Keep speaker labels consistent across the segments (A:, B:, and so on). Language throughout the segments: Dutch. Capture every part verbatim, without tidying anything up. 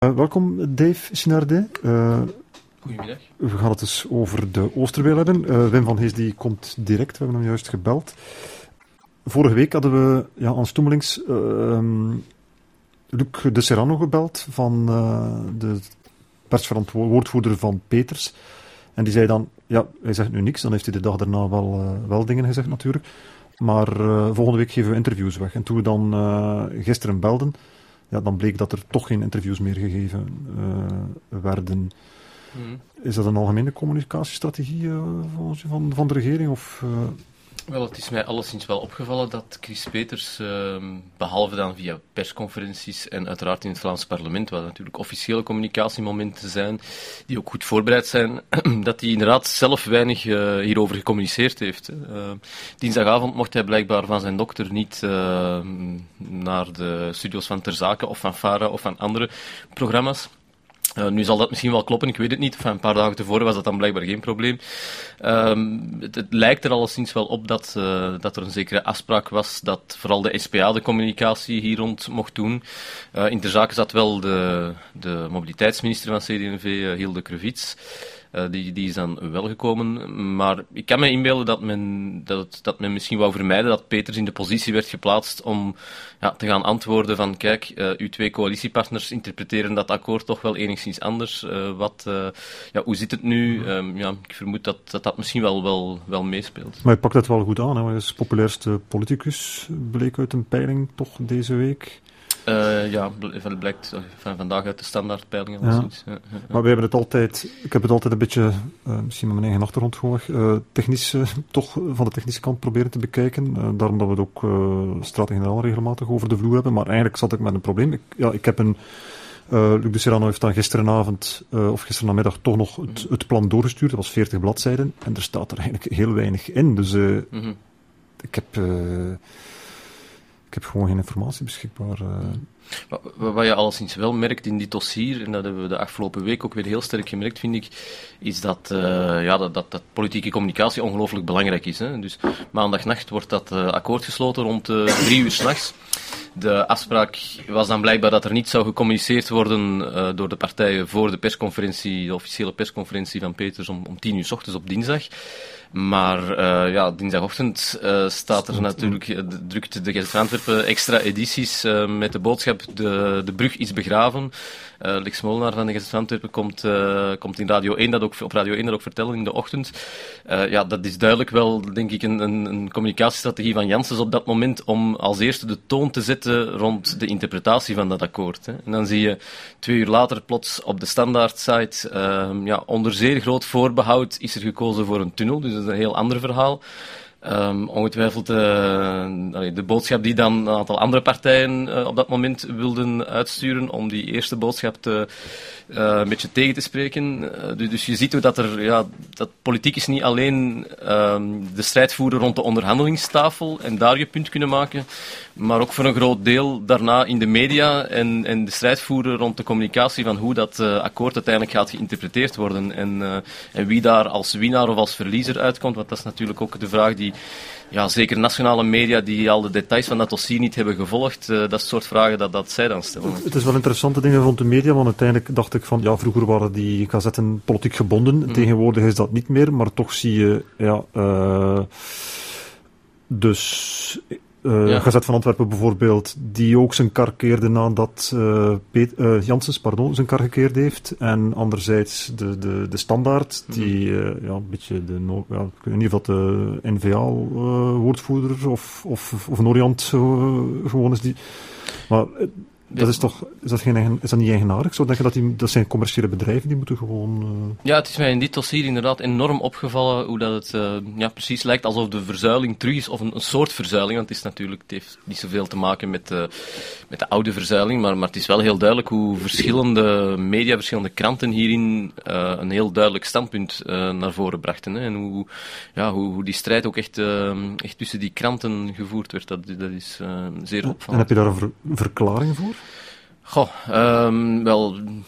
A: Uh, welkom Dave Sinardet. Uh,
B: Goedemiddag.
A: We gaan het dus over de Oosterweel hebben. Uh, Wim van Hees die komt direct, we hebben hem juist gebeld. Vorige week hadden we ja, aan Stoemelings uh, um, Luc de Serrano gebeld van uh, de perswoordvoerder van Peters. En die zei dan, ja, hij zegt nu niks, dan heeft hij de dag daarna wel, uh, wel dingen gezegd natuurlijk. Maar uh, volgende week geven we interviews weg. En toen we dan uh, gisteren belden, ja, dan bleek dat er toch geen interviews meer gegeven uh, werden. Hmm. Is dat een algemene communicatiestrategie uh, van, van de regering? Of, uh...
B: Wel, het is mij alleszins wel opgevallen dat Chris Peters, uh, behalve dan via persconferenties en uiteraard in het Vlaams parlement, wat natuurlijk officiële communicatiemomenten zijn, die ook goed voorbereid zijn, dat hij inderdaad zelf weinig uh, hierover gecommuniceerd heeft. Uh, dinsdagavond mocht hij blijkbaar van zijn dokter niet uh, naar de studio's van Ter Zaken of van Fara of van andere programma's. Uh, nu zal dat misschien wel kloppen, ik weet het niet. Enfin, een paar dagen tevoren was dat dan blijkbaar geen probleem. Um, het, het lijkt er alleszins wel op dat, uh, dat er een zekere afspraak was dat vooral de S P A de communicatie hier rond mocht doen. Uh, in ter zake zat wel de, de mobiliteitsminister van C D en V, uh, Hilde Krevits. Uh, die, die is dan wel gekomen, maar ik kan me inbeelden dat men, dat, het, dat men misschien wou vermijden dat Peters in de positie werd geplaatst om ja, te gaan antwoorden van kijk, uh, uw twee coalitiepartners interpreteren dat akkoord toch wel enigszins anders. Uh, wat, uh, ja, hoe zit het nu? Um, ja, ik vermoed dat dat, dat misschien wel, wel, wel meespeelt.
A: Maar hij pakt het wel goed aan, hè? Hij is populairste politicus, bleek uit een peiling toch deze week.
B: Uh, ja, het blijkt van vandaag uit de standaardpeilingen.
A: Ja.
B: Ja. Ja, ja.
A: Maar we hebben het altijd, ik heb het altijd een beetje, uh, misschien met mijn eigen achtergrond gewoon, uh, technisch, uh, toch van de technische kant proberen te bekijken. Uh, daarom dat we het ook uh, Staten-Generaal regelmatig over de vloer hebben. Maar eigenlijk zat ik met een probleem. Ik, ja, ik heb een, uh, Luc de Serrano heeft dan gisterenavond, uh, of gisterenmiddag toch nog het, het plan doorgestuurd. Dat was veertig bladzijden. En er staat er eigenlijk heel weinig in. Dus uh, mm-hmm. ik heb... Uh, Ik heb gewoon geen informatie beschikbaar. Uh.
B: Wat je alleszins wel merkt in dit dossier, en dat hebben we de afgelopen week ook weer heel sterk gemerkt, vind ik, is dat, uh, ja, dat, dat, dat politieke communicatie ongelooflijk belangrijk is. Hè. Dus maandagnacht wordt dat uh, akkoord gesloten rond uh, drie uur 's nachts. De afspraak was dan blijkbaar dat er niet zou gecommuniceerd worden uh, door de partijen voor de persconferentie, de officiële persconferentie van Peters om, om tien uur 's ochtends op dinsdag. Maar uh, ja, dinsdagochtend uh, staat er natuurlijk, uh, drukt de Gazette van Antwerpen extra edities uh, met de boodschap de, de brug is begraven. Uh, Lex Molenaar van de Gazette van Antwerpen komt, uh, komt in Radio één dat ook, op Radio één dat ook vertellen in de ochtend. Uh, ja, dat is duidelijk wel, denk ik, een, een, een communicatiestrategie van Janssens op dat moment om als eerste de toon te zetten rond de interpretatie van dat akkoord. Hè. En dan zie je twee uur later plots op de standaardsite, uh, ja, onder zeer groot voorbehoud is er gekozen voor een tunnel, dus dat is een heel ander verhaal. Um, ongetwijfeld uh, de boodschap die dan een aantal andere partijen uh, op dat moment wilden uitsturen om die eerste boodschap te, uh, een beetje tegen te spreken. Uh, dus, dus je ziet hoe dat er, ja, dat politiek is niet alleen um, de strijd voeren rond de onderhandelingstafel en daar je punt kunnen maken, maar ook voor een groot deel daarna in de media en, en de strijd voeren rond de communicatie van hoe dat uh, akkoord uiteindelijk gaat geïnterpreteerd worden en, uh, en wie daar als winnaar of als verliezer uitkomt, want dat is natuurlijk ook de vraag die ja, zeker nationale media die al de details van dat dossier niet hebben gevolgd, uh, dat is het soort vragen dat, dat zij dan stellen.
A: Het is wel interessante dingen rond de media, want uiteindelijk dacht ik van, ja, vroeger waren die gazetten politiek gebonden, mm. tegenwoordig is dat niet meer, maar toch zie je, ja, uh, dus... Uh, ja. Gazette van Antwerpen bijvoorbeeld, die ook zijn kar keerde nadat uh, Peet, uh, Janssens pardon, zijn kar gekeerd heeft. En anderzijds de, de, de Standaard, die uh, ja, een beetje de, no- ja, ik weet niet of dat de N V A-woordvoerder uh, of, of, of een Orient uh, gewoon is. Die, maar uh, dat is toch, is dat, geen eigen, is dat niet eigenaardig? Zou denken dat die, dat zijn commerciële bedrijven, die moeten gewoon... Uh...
B: Ja, het is mij in dit dossier inderdaad enorm opgevallen hoe dat het uh, ja, precies lijkt alsof de verzuiling terug is, of een, een soort verzuiling, want het is natuurlijk, het heeft niet zoveel te maken met, uh, met de oude verzuiling, maar, maar het is wel heel duidelijk hoe verschillende media, verschillende kranten hierin uh, een heel duidelijk standpunt uh, naar voren brachten. Hè, en hoe, ja, hoe, hoe die strijd ook echt, uh, echt tussen die kranten gevoerd werd, dat, dat is uh, zeer opvallend.
A: En heb je daar een ver- verklaring voor?
B: Goh, um, wel,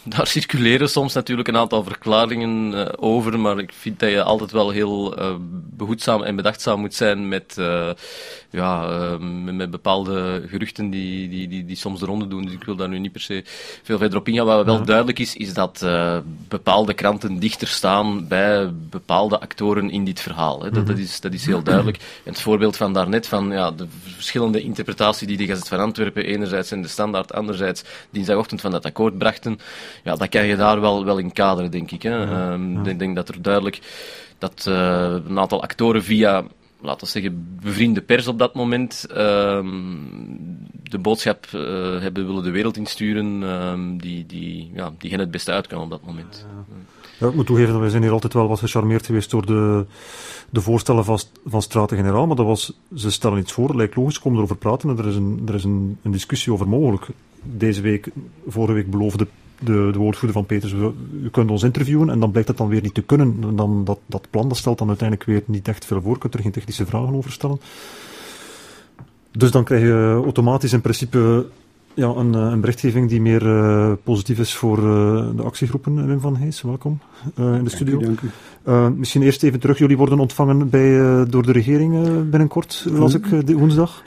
B: daar circuleren soms natuurlijk een aantal verklaringen uh, over, maar ik vind dat je altijd wel heel uh, behoedzaam en bedachtzaam moet zijn met, uh, ja, uh, met, met bepaalde geruchten die, die, die, die soms de ronde doen. Dus ik wil daar nu niet per se veel verder op ingaan. Wat wel ja. duidelijk is, is dat uh, bepaalde kranten dichter staan bij bepaalde actoren in dit verhaal. Hè. Dat, mm-hmm. dat, is, dat is heel duidelijk. En het voorbeeld van daarnet, van ja, de verschillende interpretatie die de Gazet van Antwerpen enerzijds en de Standaard anderzijds dinsdagochtend van dat akkoord brachten, ja, dat kan je daar wel, wel in kaderen, denk ik. Hè. Ja, um, ja. Ik denk dat er duidelijk dat uh, een aantal actoren via, laten we zeggen, bevriende pers op dat moment uh, de boodschap uh, hebben willen de wereld insturen uh, die, die, ja, die hen het beste uitkwam op dat moment.
A: Ja. Ja, ik moet toegeven dat wij zijn hier altijd wel wat gecharmeerd geweest door de, de voorstellen van, van Staten-Generaal, maar dat was, ze stellen iets voor, dat lijkt logisch, komen erover praten en er is, een, er is een, een discussie over mogelijk. Deze week, vorige week beloofde de, de woordvoerder van Peters, we, u kunt ons interviewen en dan blijkt dat dan weer niet te kunnen. Dan, dat, dat plan dat stelt dan uiteindelijk weer niet echt veel voor, je kunt er geen technische vragen over stellen. Dus dan krijg je automatisch in principe ja, een, een berichtgeving die meer uh, positief is voor uh, de actiegroepen. Wim van Hees, welkom uh, in de studio.
C: Dank u,
A: dank u. Uh, misschien eerst even terug, jullie worden ontvangen bij, uh, door de regering uh, binnenkort, las ik uh, de woensdag.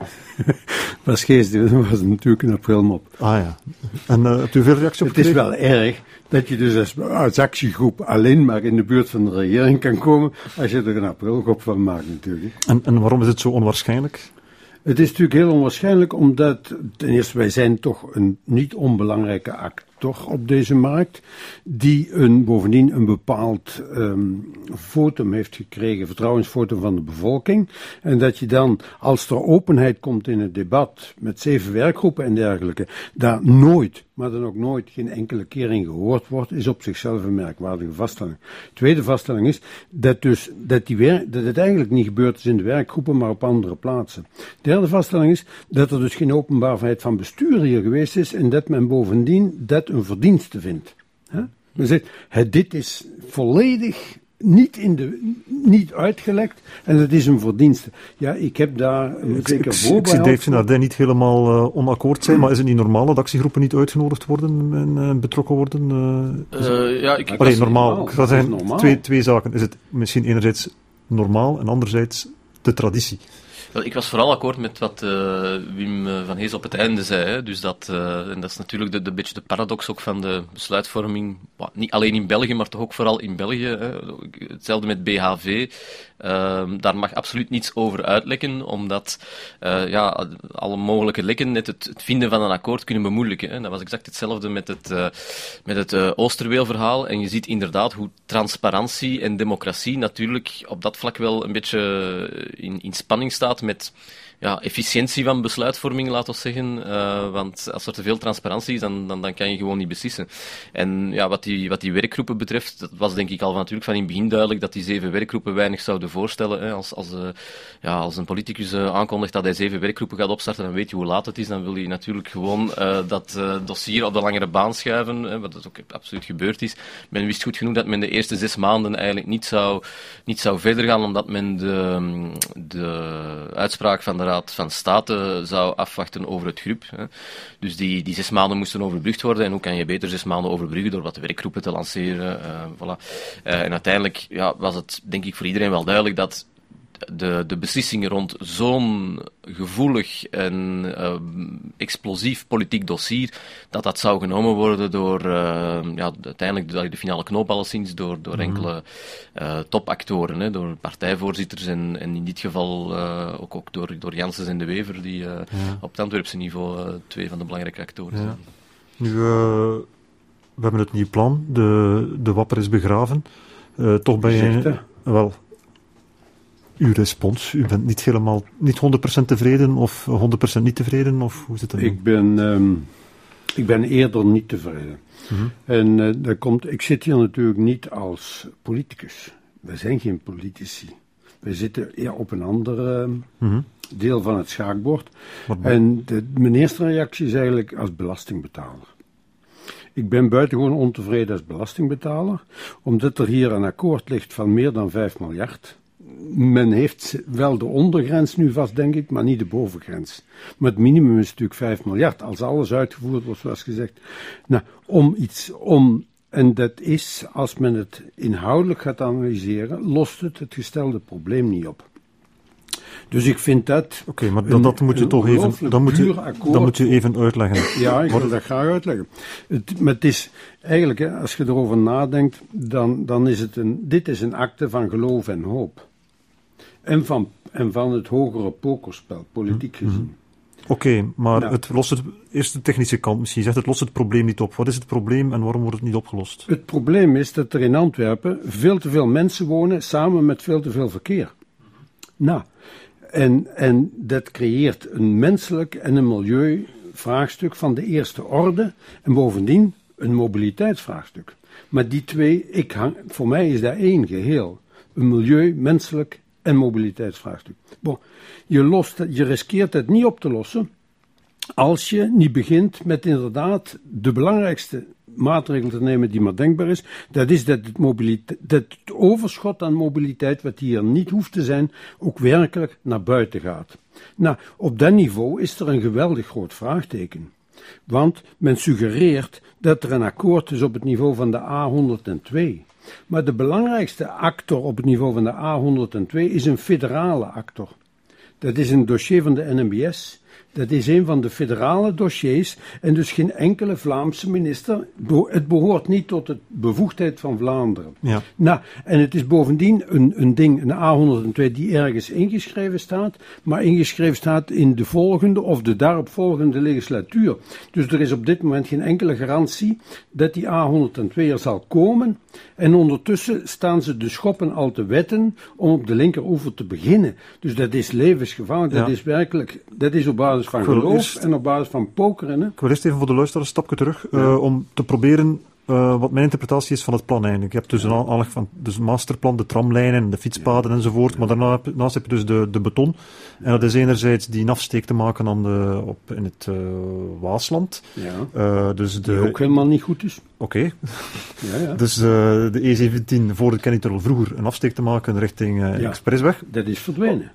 C: Was geestig, dat was natuurlijk een aprilmop.
A: Ah ja. En uh, hebt u veel reactie op
C: gekregen? Het is wel erg dat je dus als, als actiegroep alleen maar in de buurt van de regering kan komen, als je er een aprilmop van maakt natuurlijk.
A: En, en waarom is het zo onwaarschijnlijk?
C: Het is natuurlijk heel onwaarschijnlijk, omdat ten eerste wij zijn toch een niet onbelangrijke actor op deze markt, die een, bovendien een bepaald um, votum heeft gekregen, vertrouwensvotum van de bevolking. En dat je dan, als er openheid komt in het debat met zeven werkgroepen en dergelijke, daar nooit, maar dan ook nooit geen enkele keer in gehoord wordt, is op zichzelf een merkwaardige vaststelling. Tweede vaststelling is dat, dus, dat, die wer- dat het eigenlijk niet gebeurd is in de werkgroepen, maar op andere plaatsen. Derde vaststelling is dat er dus geen openbaarheid van bestuur hier geweest is en dat men bovendien dat een verdienste vindt. He? Men zegt, het, dit is volledig niet, in de, niet uitgelekt en het is een verdienste. Ja, ik heb daar een
A: ik,
C: zeker
A: ik,
C: voorbeeld.
A: Ik zie Dave Nardin niet helemaal uh, onakkoord zijn, maar is het niet normaal dat actiegroepen niet uitgenodigd worden en uh, betrokken worden? Uh,
B: uh, ja, ik...
A: Allee, normaal.
C: normaal.
A: Ik ga zeggen,
C: normaal.
A: Twee, twee zaken. Is het misschien enerzijds normaal en anderzijds de traditie?
B: Ik was vooral akkoord met wat uh, Wim van Hees op het einde zei. Hè. Dus dat, uh, en dat is natuurlijk de, de beetje de paradox ook van de besluitvorming. Well, niet alleen in België, maar toch ook vooral in België. Hè. Hetzelfde met B H V. Uh, daar mag absoluut niets over uitlekken, omdat uh, ja, alle mogelijke lekken net het, het vinden van een akkoord kunnen bemoeilijken. Hè. Dat was exact hetzelfde met het, uh, met het uh, Oosterweelverhaal. En je ziet inderdaad hoe transparantie en democratie natuurlijk op dat vlak wel een beetje in, in spanning staat met ja, efficiëntie van besluitvorming, laten we zeggen. Uh, want als er te veel transparantie is, dan, dan, dan kan je gewoon niet beslissen. En ja, wat die, wat die werkgroepen betreft, dat was denk ik al van, natuurlijk van in het begin duidelijk dat die zeven werkgroepen weinig zouden voorstellen. Hè. Als, als, uh, ja, als een politicus uh, aankondigt dat hij zeven werkgroepen gaat opstarten, dan weet je hoe laat het is. Dan wil hij natuurlijk gewoon uh, dat uh, dossier op de langere baan schuiven, hè, wat dat ook absoluut gebeurd is. Men wist goed genoeg dat men de eerste zes maanden eigenlijk niet zou, niet zou verder gaan, omdat men de, de uitspraak van de Raad van State zou afwachten over het grup. Hè. Dus die, die zes maanden moesten overbrugd worden. En hoe kan je beter zes maanden overbruggen door wat werkgroepen te lanceren? Uh, voilà. uh, en uiteindelijk ja, was het, denk ik, voor iedereen wel duidelijk dat de, de beslissingen rond zo'n gevoelig en uh, explosief politiek dossier, dat dat zou genomen worden door, uh, ja, uiteindelijk de, de finale knoop alleszins, door, door mm-hmm. enkele uh, topactoren, hè, door partijvoorzitters en, en in dit geval uh, ook, ook door, door Janssens en De Wever, die uh, ja. op het Antwerpse niveau uh, twee van de belangrijke actoren ja. zijn.
A: Nu, uh, we hebben het nieuwe plan, de, de wapper is begraven. Uh, toch ben je... Wel... Uw respons, u bent niet helemaal, niet honderd procent tevreden of honderd procent niet tevreden, of hoe zit het dan?
C: Ik ben, um, ik ben eerder niet tevreden. Mm-hmm. En uh, dat komt, ik zit hier natuurlijk niet als politicus. Wij zijn geen politici. Wij zitten ja, op een ander uh, mm-hmm. deel van het schaakbord. En de, mijn eerste reactie is eigenlijk als belastingbetaler. Ik ben buitengewoon ontevreden als belastingbetaler, omdat er hier een akkoord ligt van meer dan vijf miljard... men heeft wel de ondergrens nu vast, denk ik, maar niet de bovengrens. Maar het minimum is natuurlijk vijf miljard, als alles uitgevoerd wordt, zoals gezegd. Nou, om iets, om, en dat is, als men het inhoudelijk gaat analyseren, lost het het gestelde probleem niet op. Dus ik vind dat...
A: Oké, okay, maar dat, dat moet je toch even... Dan moet je, dan moet je even uitleggen.
C: Ja, ik wil dat graag uitleggen. Het, maar het is eigenlijk, hè, als je erover nadenkt, dan, dan is het een... Dit is een akte van geloof en hoop. En van, en van het hogere pokerspel, politiek gezien. Mm-hmm.
A: Oké, okay, maar nou, het lost het... Eerst de technische kant misschien. Je zegt het lost het probleem niet op. Wat is het probleem en waarom wordt het niet opgelost?
C: Het probleem is dat er in Antwerpen veel te veel mensen wonen samen met veel te veel verkeer. Nou... En, en dat creëert een menselijk en een milieuvraagstuk van de eerste orde. En bovendien een mobiliteitsvraagstuk. Maar die twee, ik hang, voor mij is dat één geheel. Een milieu, menselijk en mobiliteitsvraagstuk. Bon, je, lost, je riskeert het niet op te lossen als je niet begint met inderdaad de belangrijkste maatregel te nemen die maar denkbaar is. Dat is dat het, mobiliteit, dat het overschot aan mobiliteit, wat hier niet hoeft te zijn, ook werkelijk naar buiten gaat. Nou, op dat niveau is er een geweldig groot vraagteken. Want men suggereert dat er een akkoord is op het niveau van de A honderdtwee. Maar de belangrijkste actor op het niveau van de A honderdtwee is een federale actor. Dat is een dossier van de N M B S. Dat is een van de federale dossiers en dus geen enkele Vlaamse minister. Het behoort niet tot de bevoegdheid van Vlaanderen.
A: Ja.
C: Nou, en het is bovendien een, een ding, een A honderdtwee, die ergens ingeschreven staat, maar ingeschreven staat in de volgende of de daaropvolgende legislatuur. Dus er is op dit moment geen enkele garantie dat die A honderdtwee er zal komen. En ondertussen staan ze de schoppen al te wetten om op de linkeroever te beginnen. Dus dat is levensgevaarlijk, dat ja. is werkelijk, dat is op basis van geloof eerst, en op basis van pokeren. Hè?
A: Ik wil eerst even voor de luisteraar een stapje terug, ja. uh, om te proberen uh, wat mijn interpretatie is van het plan eigenlijk. Je hebt dus een aanleg van dus een masterplan, de tramlijnen, de fietspaden ja. enzovoort, ja. maar daarna, daarnaast heb je dus de, de beton. Ja. En dat is enerzijds die afsteek te maken aan de, op, in het uh, Waasland.
C: Ja.
A: Uh, dus de,
C: die ook helemaal niet goed is.
A: Oké. Okay.
C: Ja, ja.
A: Dus uh, de E zeventien voor het Kennytunnel vroeger een afsteek te maken richting uh, ja. Expressweg.
C: Dat is verdwenen.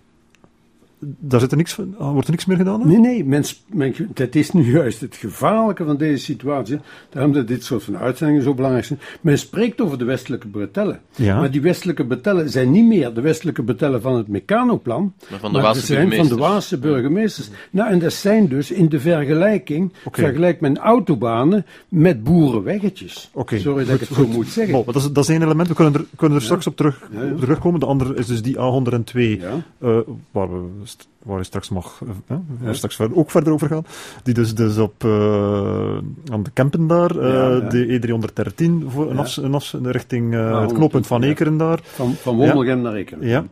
A: Daar zit er niks, wordt er niks meer gedaan? Hè?
C: Nee, nee, mens, men, dat is nu juist het gevaarlijke van deze situatie. Daarom dat dit soort van uitzendingen zo belangrijk zijn. Men spreekt over de westelijke bretellen.
A: Ja.
C: Maar die westelijke bretellen zijn niet meer de westelijke bretellen van het Mecanoplan.
B: Maar van de
C: maar
B: Waalse
C: zijn van de Waalse burgemeesters. Ja. Nou, en dat zijn dus in de vergelijking, okay. vergelijkt men autobanen met boerenweggetjes.
A: Okay.
C: Sorry dat ik het zo moet zeggen.
A: Bon, dat, is, dat is één element, we kunnen er, kunnen er ja. straks op, terug, ja, ja. op terugkomen. De andere is dus die A honderdtwee, ja. uh, waar we... waar je straks mag, hè, ja. straks verder, ook verder over gaan, die dus, dus op, uh, aan de Kempen daar, uh, ja, ja. de E driehonderddertien, voor een, ja. afs, een afs, richting uh, ah, het knooppunt van Ekeren daar.
C: Van, van Wondelgem ja. naar Ekeren.
A: Ja.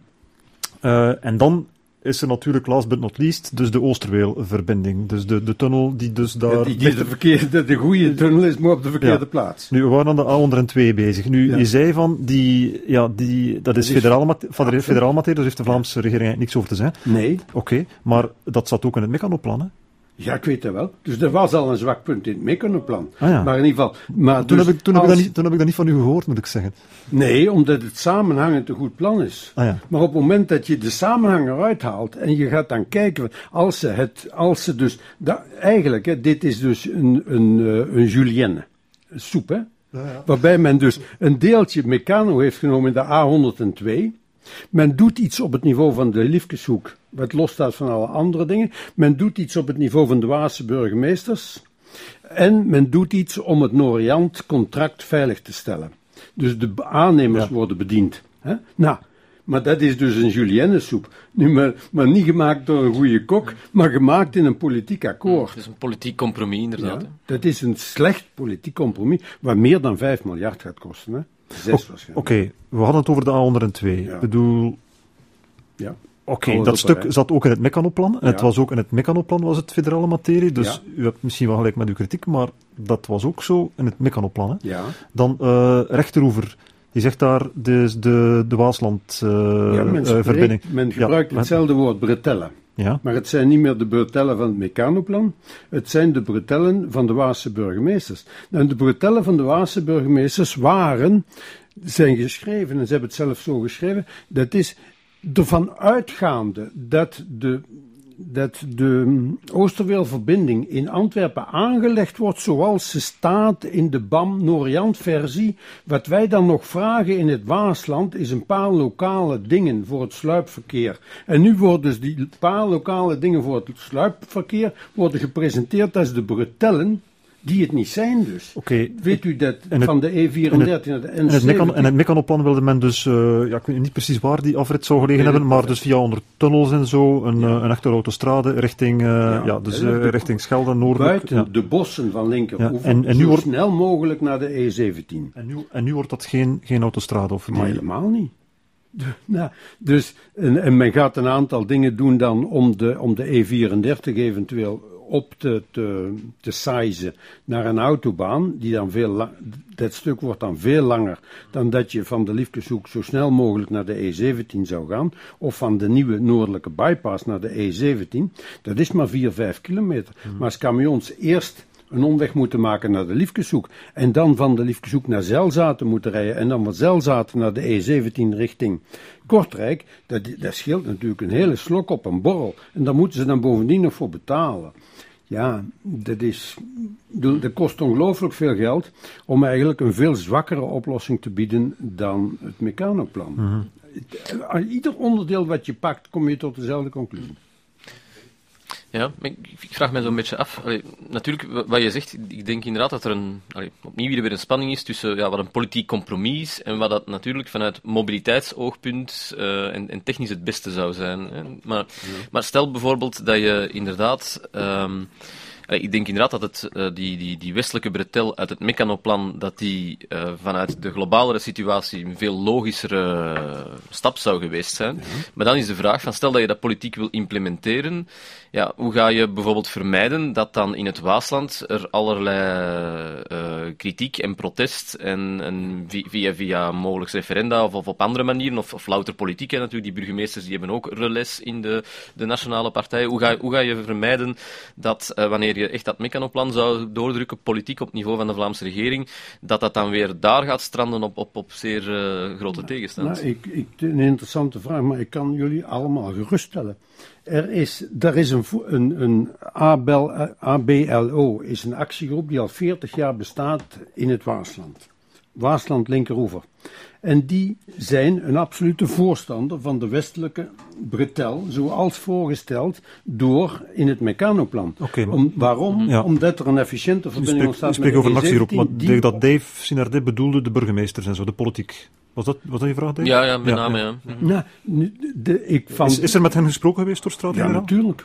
A: Uh, en dan is er natuurlijk, last but not least, dus de Oosterweelverbinding. Dus de, de tunnel die dus daar... Ja,
C: die die de, verkeerde, de goede tunnel is, maar op de verkeerde ja. plaats.
A: Nu, we waren aan de A honderdtwee bezig. Nu, ja. je zei van, die, ja, die, dat is, dat is federaal, materie, federaal materie, dus heeft de Vlaamse regering eigenlijk niks over te zeggen.
C: Nee.
A: Oké, okay, maar dat zat ook in het Mecanoplan, hè?
C: Ja, ik weet dat wel. Dus er was al een zwak punt in het Mecanoplan.
A: Ah, ja.
C: Maar in ieder geval... Maar
A: toen,
C: dus
A: heb ik, toen,
C: als...
A: heb ik dat niet, toen heb ik dat niet van u gehoord, moet ik zeggen.
C: Nee, omdat het samenhangend een goed plan is.
A: Ah, ja.
C: Maar op het moment dat je de samenhang eruit haalt en je gaat dan kijken, als ze het, als ze dus, da, eigenlijk, hè, dit is dus een, een, een julienne, een soep, hè? Ja, ja. Waarbij men dus een deeltje Meccano heeft genomen in de A honderdtwee. Men doet iets op het niveau van de Liefkeshoek, wat losstaat van alle andere dingen. Men doet iets op het niveau van de Waalse burgemeesters. En men doet iets om het Noriant-contract veilig te stellen. Dus de aannemers ja. worden bediend. Hè? Nou, maar dat is dus een julienne-soep. Nu, maar, maar niet gemaakt door een goede kok, maar gemaakt in een politiek akkoord.
B: Het is een politiek compromis, inderdaad.
C: Ja, dat is een slecht politiek compromis, waar meer dan vijf miljard gaat kosten. Hè? Zes
A: Oké, okay. We hadden het over de A honderdtwee.
C: Ja.
A: Ik bedoel...
C: Ja.
A: Oké, okay, dat stuk rij. zat ook in het Mecanoplan. En ja. het was ook in het Mecanoplan was het federale materie. Dus ja. u hebt misschien wel gelijk met uw kritiek, maar dat was ook zo in het Mecanoplan. Hè?
C: Ja.
A: Dan uh, rechteroever. Je zegt daar de, de, de Waasland-verbinding.
C: Uh, ja, men gebruikt ja. hetzelfde woord bretellen.
A: Ja.
C: Maar het zijn niet meer de bretellen van het Mecanoplan. Het zijn de bretellen van de Waalse burgemeesters. En de bretellen van de Waalse burgemeesters waren, zijn geschreven, en ze hebben het zelf zo geschreven, dat is ervan uitgaande dat de, dat de Oosterweelverbinding in Antwerpen aangelegd wordt zoals ze staat in de B A M-Noriant-versie. Wat wij dan nog vragen in het Waasland is een paar lokale dingen voor het sluipverkeer. En nu worden dus die paar lokale dingen voor het sluipverkeer worden gepresenteerd als de bretellen. Die het niet zijn dus.
A: Okay.
C: Weet u dat het, van de E vierendertig naar de N zevenentien...
A: En het Mecanoplan wilde men dus, uh, ja, ik weet niet precies waar die afrit zou gelegen nee, hebben, maar dus via onder tunnels en zo, een, ja. een echte autostrade richting, uh, ja, ja, dus, uh, de, richting Schelde, noordelijk.
C: Buiten ja. de bossen van Linkeroever,
A: ja. en, en
C: zo
A: nu wordt,
C: snel mogelijk naar de E zeventien.
A: En nu, en nu wordt dat geen, geen autostrade? Of
C: maar helemaal niet. Nou, dus, en, en men gaat een aantal dingen doen dan om de, om de E vierendertig eventueel op te, te, te sizen naar een autobaan, die dan veel la- dat stuk wordt dan veel langer dan dat je van de Liefkeshoek zo snel mogelijk naar de E zeventien zou gaan, of van de nieuwe noordelijke bypass naar de E zeventien. Dat is maar vier, vijf kilometer. Mm. Maar als camions eerst een omweg moeten maken naar de Liefkeshoek en dan van de Liefkeshoek naar Zelzaten moeten rijden en dan van Zelzaten naar de E zeventien richting Kortrijk, dat, dat scheelt natuurlijk een hele slok op een borrel. En daar moeten ze dan bovendien nog voor betalen. Ja, dat is, dat kost ongelooflijk veel geld om eigenlijk een veel zwakkere oplossing te bieden dan het Mecanoplan. Mm-hmm. Ieder onderdeel wat je pakt, kom je tot dezelfde conclusie.
B: Ja, ik vraag me zo'n beetje af. Allee, natuurlijk, wat je zegt, ik denk inderdaad dat er een, allee, opnieuw weer een spanning is tussen ja, wat een politiek compromis is en wat dat natuurlijk vanuit mobiliteitsoogpunt uh, en, en technisch het beste zou zijn. Hè. Maar, ja. maar stel bijvoorbeeld dat je inderdaad... Um, Ik denk inderdaad dat het, uh, die, die, die westelijke bretel uit het Mecanoplan, dat die uh, vanuit de globalere situatie een veel logischere uh, stap zou geweest zijn. Ja. Maar dan is de vraag van, stel dat je dat politiek wil implementeren, ja, hoe ga je bijvoorbeeld vermijden dat dan in het Waasland er allerlei uh, kritiek en protest en, en via, via mogelijk referenda of, of op andere manieren, of, of louter politiek, hè, natuurlijk, die burgemeesters die hebben ook relais in de, de nationale partijen. Hoe ga, hoe ga je vermijden dat uh, wanneer je echt dat Mecanoplan zou doordrukken, politiek op niveau van de Vlaamse regering, dat dat dan weer daar gaat stranden op, op, op zeer uh, grote nou, tegenstand?
C: Nou, ik, ik, een interessante vraag, maar ik kan jullie allemaal geruststellen. Er is, er is een, een, een A B L O, is een actiegroep die al veertig jaar bestaat in het Waasland. Waasland Linkeroever. En die zijn een absolute voorstander van de westelijke bretel, zoals voorgesteld door in het Mecanoplan.
A: Okay, maar,
C: Om, waarom? Ja. Omdat er een efficiënte verbinding ontstaat met de E zeventien.
A: Ik spreek over een actiegroep, maar die... dat Dave Sinardet bedoelde de burgemeesters en zo, de politiek. Was dat, was dat je vraag, Dave?
B: Ja, ja, met name, ja. ja.
C: Nou, de, ik van...
A: is, is er met hen gesproken geweest door straat?
C: Ja, natuurlijk.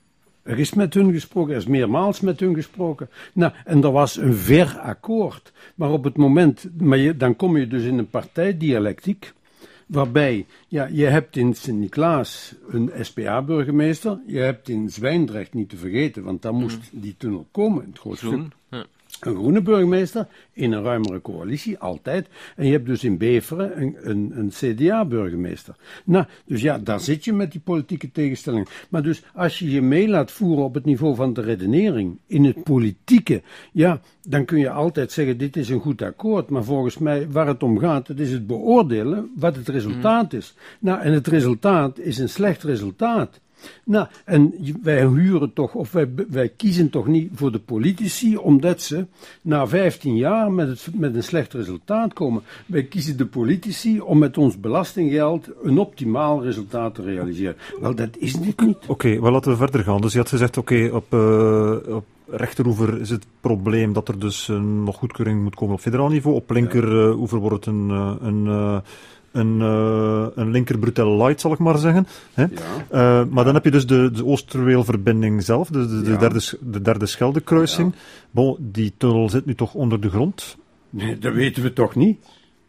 C: Er is met hun gesproken, er is meermaals met hun gesproken. Nou, en er was een ver akkoord. Maar op het moment, maar je, dan kom je dus in een partijdialectiek, waarbij, ja, je hebt in Sint-Niklaas een S P A-burgemeester, je hebt in Zwijndrecht niet te vergeten, want daar moest mm. die tunnel komen, het grootste stuk. Ja. Een groene burgemeester, in een ruimere coalitie, altijd. En je hebt dus in Beveren een, een, een C D A-burgemeester. Nou, dus ja, daar zit je met die politieke tegenstelling. Maar dus als je je mee laat voeren op het niveau van de redenering, in het politieke, ja, dan kun je altijd zeggen, dit is een goed akkoord. Maar volgens mij, waar het om gaat, het is het beoordelen wat het resultaat is. Nou, en het resultaat is een slecht resultaat. Nou, en wij huren toch, of wij, wij kiezen toch niet voor de politici, omdat ze na vijftien jaar met, het, met een slecht resultaat komen. Wij kiezen de politici om met ons belastinggeld een optimaal resultaat te realiseren. Wel, dat is dit niet.
A: Oké, okay, well, laten we verder gaan. Dus je had gezegd, oké, okay, op, uh, op rechteroever is het probleem dat er dus uh, nog goedkeuring moet komen op federaal niveau. Op linkeroever uh, wordt het een... Uh, een uh, Een, uh, een linker brutale light, zal ik maar zeggen. Hè? Ja. Uh, maar ja. Dan heb je dus de, de Oosterweelverbinding zelf, de, de, de, ja. derde, de derde Scheldekruising. Ja. Bon, die tunnel zit nu toch onder de grond?
C: Nee, dat weten we toch niet?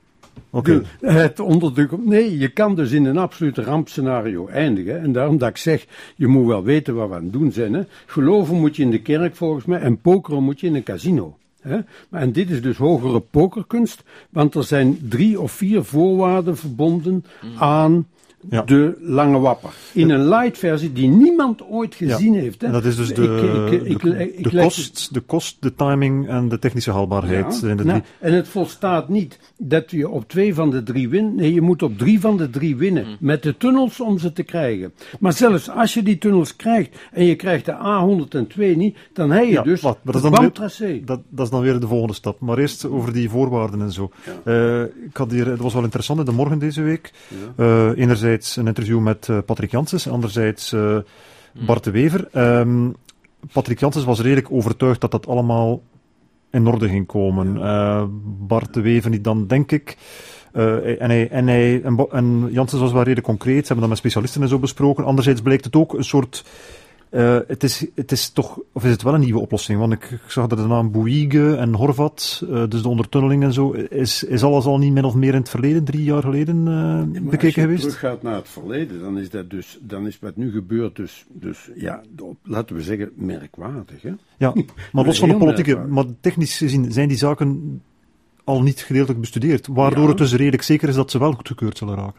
A: Oké.
C: Okay. Het onder de, nee, je kan dus in een absolute rampscenario eindigen. En daarom dat ik zeg, je moet wel weten wat we aan het doen zijn. Hè? Geloven moet je in de kerk volgens mij en pokeren moet je in een casino. He? Maar en dit is dus hogere pokerkunst, want er zijn drie of vier voorwaarden verbonden mm. aan ja. de lange wapper. In een light versie die niemand ooit gezien ja. heeft. Hè.
A: En dat is dus de, ik, ik, ik, de, ik, de, kost, de kost, de timing en de technische haalbaarheid.
C: Ja. Nou, en het volstaat niet dat je op twee van de drie wint. Nee, je moet op drie van de drie winnen. Mm. Met de tunnels om ze te krijgen. Maar zelfs als je die tunnels krijgt en je krijgt de A honderdtwee niet, dan heb je ja, dus wat, het B A M-tracé.
A: Dat, dat is dan weer de volgende stap. Maar eerst over die voorwaarden en zo. Ja. Uh, ik had hier, het was wel interessant in de morgen deze week. Ja. Uh, enerzijds een interview met uh, Patrick Janssens, anderzijds uh, Bart de Wever. Um, Patrick Janssens was redelijk overtuigd dat dat allemaal in orde ging komen. Uh, Bart de Wever niet dan, denk ik. Uh, en, hij, en, hij, en, en Janssens was wel redelijk concreet. Ze hebben dat met specialisten en zo besproken. Anderzijds blijkt het ook een soort... Uh, het, is, het is toch, of is het wel een nieuwe oplossing? Want ik, ik zag dat de naam Bouygues en Horvat, uh, dus de ondertunneling en zo, is, is alles al niet min of meer in het verleden, drie jaar geleden uh, ja, bekeken geweest?
C: Als je teruggaat naar het verleden, dan is dat dus, dan is wat nu gebeurt dus, dus ja, laten we zeggen, merkwaardig. Hè?
A: Ja, maar los van de politieke, maar technisch gezien zijn die zaken al niet gedeeltelijk bestudeerd, waardoor ja. het dus redelijk zeker is dat ze wel goedgekeurd zullen raken.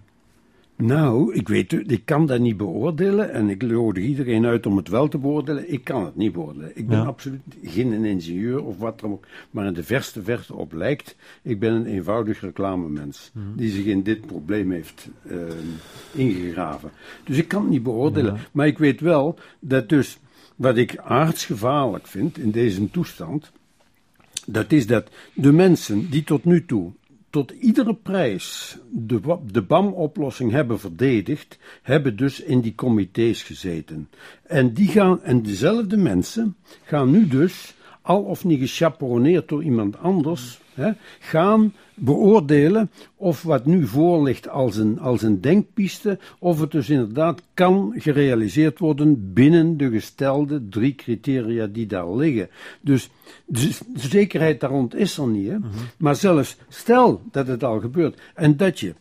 C: Nou, ik weet, ik kan dat niet beoordelen en ik nodig iedereen uit om het wel te beoordelen. Ik kan het niet beoordelen. Ik ben ja. absoluut geen een ingenieur of wat dan ook, maar in de verste verte op lijkt. Ik ben een eenvoudig reclamemens mm. die zich in dit probleem heeft uh, ingegraven. Dus ik kan het niet beoordelen, ja. maar ik weet wel dat dus wat ik aardsgevaarlijk vind in deze toestand, dat is dat de mensen die tot nu toe tot iedere prijs de, de B A M-oplossing hebben verdedigd, hebben dus in die comité's gezeten. En, die gaan, en dezelfde mensen gaan nu dus, al of niet gechaperoneerd door iemand anders, hè, gaan beoordelen of wat nu voor ligt als een, als een denkpiste, of het dus inderdaad kan gerealiseerd worden binnen de gestelde drie criteria die daar liggen. Dus de zekerheid daar rond is er niet. Hè? Mm-hmm. Maar zelfs stel dat het al gebeurt en dat je,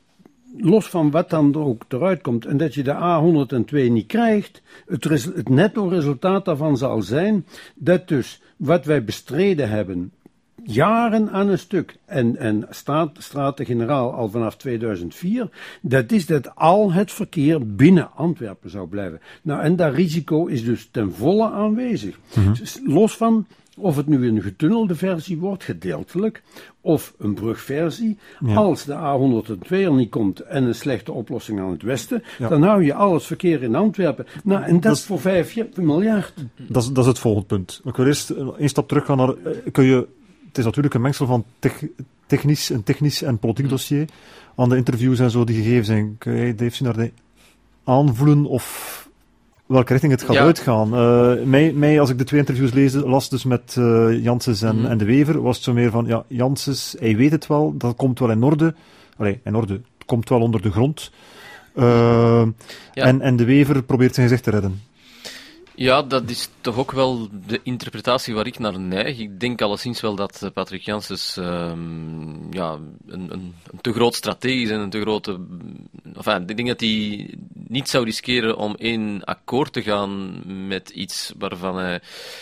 C: los van wat dan er ook eruit komt, en dat je de A honderdtwee niet krijgt, het, res, het netto resultaat daarvan zal zijn dat dus wat wij bestreden hebben, jaren aan een stuk, en, en Staten-Generaal al vanaf tweeduizend vier, dat is dat al het verkeer binnen Antwerpen zou blijven. Nou, en dat risico is dus ten volle aanwezig. Mm-hmm. Dus los van of het nu een getunnelde versie wordt, gedeeltelijk, of een brugversie. Ja. Als de A honderdtwee er niet komt en een slechte oplossing aan het westen, ja. dan hou je al het verkeer in Antwerpen. Nou, en dat, dat is voor vijf miljard.
A: Dat is, dat is het volgende punt. Ik wil eerst een stap terug gaan naar... Kun je, het is natuurlijk een mengsel van tech, technisch, een technisch en politiek dossier. Aan de interviews en zo die gegeven zijn, kun je Dave naar de aanvoelen of welke richting het gaat ja. uitgaan. Uh, mij, mij, als ik de twee interviews leesde, las dus met uh, Janssens en, mm. en De Wever, was het zo meer van, ja, Janssens, hij weet het wel, dat komt wel in orde. Allee, in orde, het komt wel onder de grond. Uh, ja. en, en De Wever probeert zijn gezicht te redden.
B: Ja, dat is toch ook wel de interpretatie waar ik naar neig. Ik denk alleszins wel dat Patrick Janssens um, ja, een, een, een te groot strategisch en een te grote... Enfin, ik denk dat hij niet zou riskeren om één akkoord te gaan met iets waarvan hij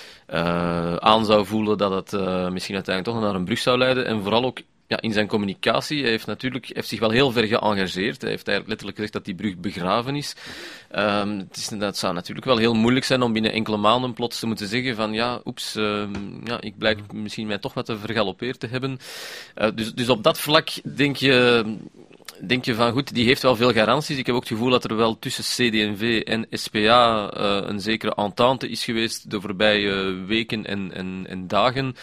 B: uh, aan zou voelen dat het uh, misschien uiteindelijk toch naar een brug zou leiden. En vooral ook ja, in zijn communicatie. Hij heeft, natuurlijk, heeft zich wel heel ver geëngageerd. Hij heeft eigenlijk letterlijk gezegd dat die brug begraven is. Um, het is dat zou natuurlijk wel heel moeilijk zijn om binnen enkele maanden plots te moeten zeggen van ja, oeps, um, ja, ik blijk misschien mij toch wat te vergalopeerd te hebben. Uh, dus, dus op dat vlak denk je... Denk je van goed, die heeft wel veel garanties. Ik heb ook het gevoel dat er wel tussen C D en V en S P A uh, een zekere entente is geweest de voorbije weken en, en, en dagen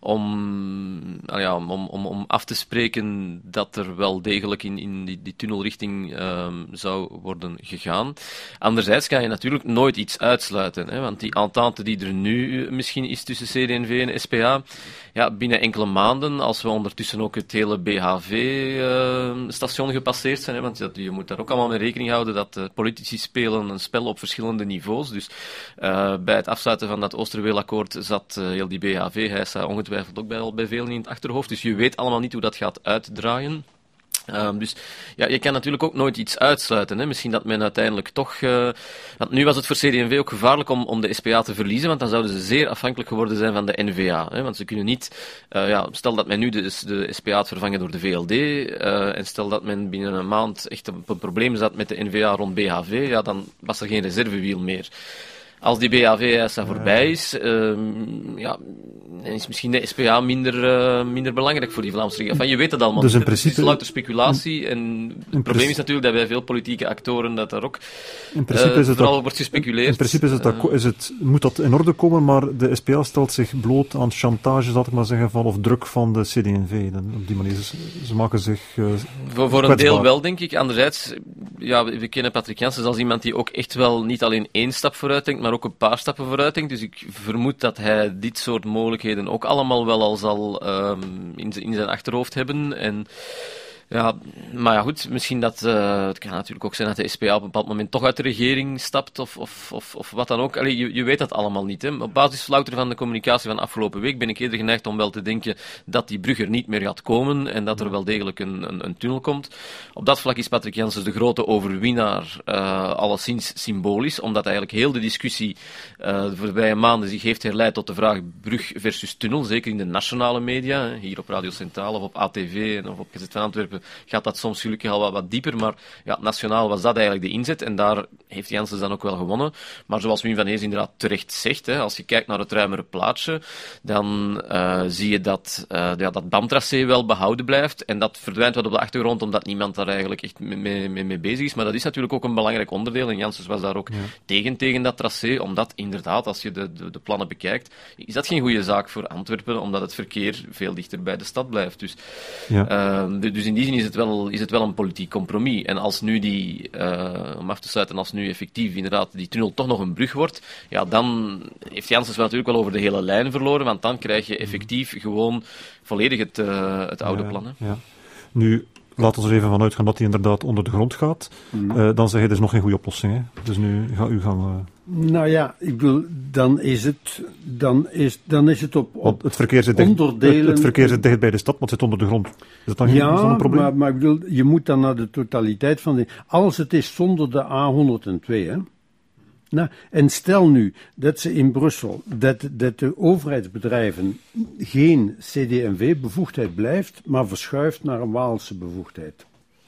B: om, uh, ja, om, om, om af te spreken dat er wel degelijk in, in die, die tunnelrichting uh, zou worden gegaan. Anderzijds kan je natuurlijk nooit iets uitsluiten, hè, want die entente die er nu misschien is tussen C D en V en S P A, ja, binnen enkele maanden, als we ondertussen ook het hele B H V-station uh, gepasseerd zijn, hè, want dat, je moet daar ook allemaal mee rekening houden dat uh, politici spelen een spel op verschillende niveaus. Dus uh, bij het afsluiten van dat Oosterweelakkoord zat uh, heel die B H V, hij staat ongetwijfeld ook bij, al bij velen in het achterhoofd, dus je weet allemaal niet hoe dat gaat uitdraaien. Um, dus ja, je kan natuurlijk ook nooit iets uitsluiten. Hè. Misschien dat men uiteindelijk toch... Uh, want nu was het voor C D en V ook gevaarlijk om, om de S P A te verliezen, want dan zouden ze zeer afhankelijk geworden zijn van de N V A. Hè. Want ze kunnen niet... Uh, ja, stel dat men nu de, de S P A had vervangen door de V L D, uh, en stel dat men binnen een maand echt op een probleem zat met de N V A rond B H V, ja, dan was er geen reservewiel meer. Als die B H V-eisa voorbij is, uh, ja, dan is misschien de S P A minder, uh, minder belangrijk voor die Vlaamse regio. Enfin, je weet het allemaal.
A: Dus in
B: het
A: principe,
B: is louter speculatie. En het probleem is natuurlijk dat bij veel politieke actoren dat er ook in principe uh, is het vooral dat, wordt gespeculeerd. In
A: principe is het, dat, is het, moet dat in orde komen, maar de S P A stelt zich bloot aan chantage, zal ik maar zeggen, van, of druk van de C D en V. Dan, op die manier, ze, ze maken zich uh,
B: Voor, voor een deel wel, denk ik. Anderzijds, ja, we kennen Patrick Janssens als iemand die ook echt wel niet alleen één stap vooruit denkt, maar ook een paar stappen vooruit denkt. Dus ik vermoed dat hij dit soort mogelijkheden ook allemaal wel al zal um, in, in zijn achterhoofd hebben. En ja, maar ja goed, misschien dat, uh, het kan natuurlijk ook zijn dat de S P A op een bepaald moment toch uit de regering stapt, of, of, of, of wat dan ook. Allee, je, je weet dat allemaal niet. Hè. Op basis louter van de communicatie van de afgelopen week ben ik eerder geneigd om wel te denken dat die brug er niet meer gaat komen en dat er wel degelijk een, een, een tunnel komt. Op dat vlak is Patrick Janssens de grote overwinnaar, uh, alleszins symbolisch, omdat eigenlijk heel de discussie uh, de voorbije maanden zich heeft herleid tot de vraag brug versus tunnel, zeker in de nationale media, hè, hier op Radio Centraal of op A T V of op G Z van Antwerpen gaat dat soms gelukkig al wat, wat dieper, maar ja, nationaal was dat eigenlijk de inzet en daar heeft Janssens dan ook wel gewonnen. Maar zoals Wim van Hees inderdaad terecht zegt, hè, als je kijkt naar het ruimere plaatje, dan uh, zie je dat uh, ja, dat B A M-tracé wel behouden blijft en dat verdwijnt wat op de achtergrond, omdat niemand daar eigenlijk echt mee, mee, mee bezig is. Maar dat is natuurlijk ook een belangrijk onderdeel en Janssens was daar ook ja. tegen, tegen dat tracé, omdat inderdaad, als je de, de, de plannen bekijkt, is dat geen goede zaak voor Antwerpen, omdat het verkeer veel dichter bij de stad blijft. Dus, ja. uh, dus in die zin is het wel, is het wel een politiek compromis. En als nu die, uh, om af te sluiten, als nu effectief inderdaad die tunnel toch nog een brug wordt, ja, dan heeft Janssens wel natuurlijk wel over de hele lijn verloren, want dan krijg je effectief gewoon volledig het, uh, het oude
A: ja,
B: plan. Hè.
A: Ja. Nu, laten we er even vanuit gaan dat hij inderdaad onder de grond gaat. Mm. Uh, dan zeg je, dat is nog geen goede oplossing. Hè? Dus nu ga u gaan... Uh...
C: Nou ja, ik bedoel, dan is het, dan is, dan is het op, op
A: het verkeer zit onderdelen... Dicht, het, het verkeer zit dicht bij de stad, maar het zit onder de grond. Is dat dan
C: ja,
A: geen probleem?
C: Maar, maar ik bedoel, je moet dan naar de totaliteit van... De, als het is zonder de A honderdtwee, hè. Nou, en stel nu dat ze in Brussel, dat, dat de overheidsbedrijven geen C D en V-bevoegdheid blijft, maar verschuift naar een Waalse bevoegdheid.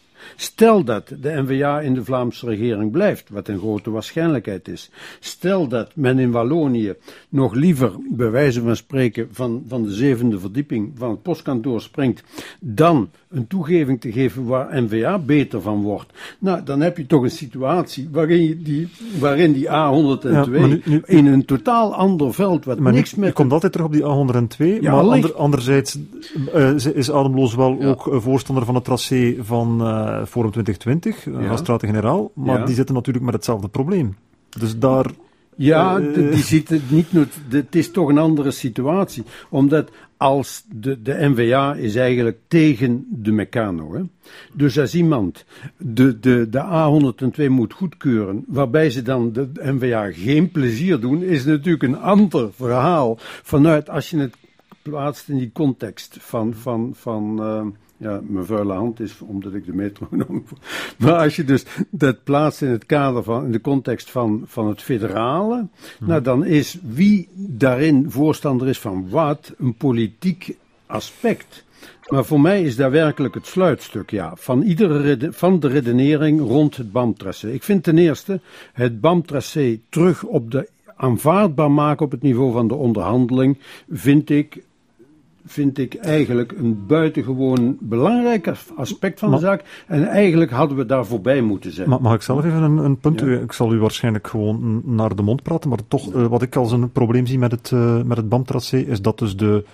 C: Stel dat de N V A in de Vlaamse regering blijft, wat een grote waarschijnlijkheid is. Stel dat men in Wallonië nog liever, bij wijze van spreken, van, van de zevende verdieping van het postkantoor springt, dan een toegeving te geven waar N V A beter van wordt. Nou, dan heb je toch een situatie waarin, je die, waarin die A honderdtwee ja, nu, nu, in een totaal ander veld, wat
A: maar
C: niks
A: nu,
C: met...
A: Je komt altijd terug op die A honderdtwee, ja, maar ander, anderzijds uh, is Ademloos wel ja. ook uh, voorstander van het tracé van uh, Forum twintig twintig, uh, ja. Straten-Generaal, maar ja. die zitten natuurlijk met hetzelfde probleem. Dus daar...
C: Ja, uh, die zitten niet... Not, het is toch een andere situatie, omdat als de, de N V A is eigenlijk tegen de Meccano. Hè? Dus als iemand de, de, de A honderdtwee moet goedkeuren, waarbij ze dan de N V A geen plezier doen, is natuurlijk een ander verhaal. Vanuit, als je het plaatst in die context van... van, van uh, ja, mijn vuile hand is omdat ik de metronoom... Maar als je dus dat plaatst in het kader van, in de context van, van het federale, hmm. nou dan is wie daarin voorstander is van wat een politiek aspect. Maar voor mij is daar werkelijk het sluitstuk, ja, van, iedere, van de redenering rond het B A M-tracé. Ik vind ten eerste het B A M-tracé terug op de aanvaardbaar maken op het niveau van de onderhandeling, vind ik... vind ik eigenlijk een buitengewoon belangrijk aspect van de maar, zaak. En eigenlijk hadden we daar voorbij moeten zijn.
A: Mag, mag ik zelf even een, een punt? Ja. Ik zal u waarschijnlijk gewoon naar de mond praten, maar toch, uh, wat ik als een probleem zie met het, uh, met het B A M-tracé, is dat dus, de,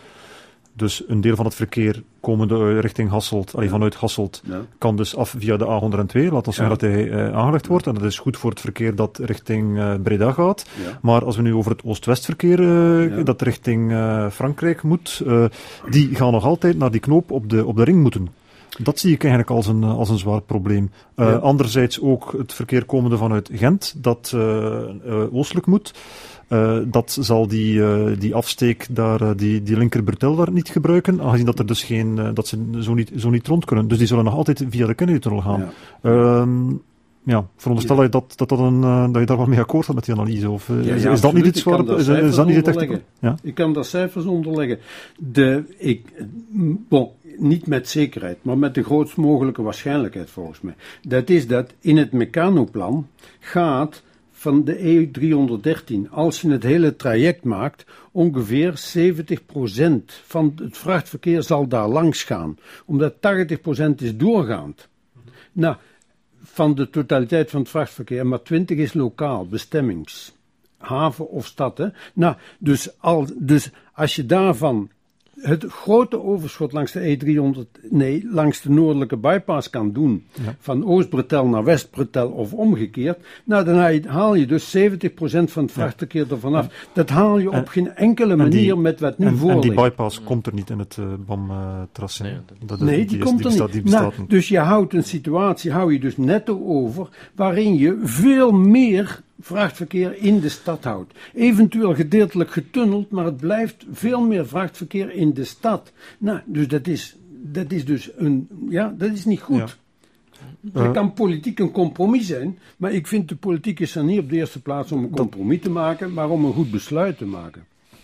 A: dus een deel van het verkeer komende richting Hasselt, allee, vanuit Hasselt, ja. kan dus af via de A honderdtwee, laat ons zeggen ja. dat hij uh, aangelegd wordt. En dat is goed voor het verkeer dat richting uh, Breda gaat. Ja. Maar als we nu over het Oost-West-verkeer, uh, ja. dat richting uh, Frankrijk moet, uh, die gaan nog altijd naar die knoop op de, op de ring moeten. Dat zie ik eigenlijk als een, als een zwaar probleem. Uh, ja. Anderzijds ook het verkeer komende vanuit Gent, dat uh, uh, oostelijk moet. Uh, dat zal die, uh, die afsteek daar, uh, die, die linker Bertel daar niet gebruiken, aangezien dat er dus geen, uh, dat ze zo niet, zo niet rond kunnen. Dus die zullen nog altijd via de Kennedy-tunnel gaan. Ja. Uh, ja, veronderstel ja. dat, dat, dat, een, uh, dat je daar wel mee akkoord gaat met die analyse. Of, uh,
C: ja,
A: is,
C: ja,
A: is dat niet iets waar... Is, is dat niet het echte... Ja?
C: Ik kan daar cijfers onderleggen. De, ik, bon, niet met zekerheid, maar met de grootst mogelijke waarschijnlijkheid volgens mij. Dat is dat in het Mecanoplan gaat van de E driehonderddertien, als je het hele traject maakt, ongeveer zeventig procent van het vrachtverkeer zal daar langs gaan. Omdat tachtig procent is doorgaand. Nou, van de totaliteit van het vrachtverkeer, maar twintig is lokaal, bestemmings, haven of stad. Hè? Nou, dus, al, dus als je daarvan het grote overschot langs de E driehonderd, nee, langs de noordelijke bypass kan doen, ja. van Oost-Bretel naar West-Bretel of omgekeerd, nou, dan haal je dus zeventig procent van het vrachtverkeer ja. ervan af. Ja. Dat haal je en, op geen enkele manier die, met wat nu
A: en,
C: voor ligt.
A: En die bypass komt er niet in het uh, B A M-tracé. Uh,
C: nee, nee, die, die komt er niet. Die bestaat nou, niet. Dus je houdt een situatie, hou je dus netto over, waarin je veel meer vrachtverkeer in de stad houdt. Eventueel gedeeltelijk getunneld, maar het blijft veel meer vrachtverkeer in de stad. Nou, dus dat is, dat is dus een, ja, dat is niet goed. Ja. Er uh, kan politiek een compromis zijn, maar ik vind de politiek is er niet op de eerste plaats om een compromis te maken, maar om een goed besluit te maken.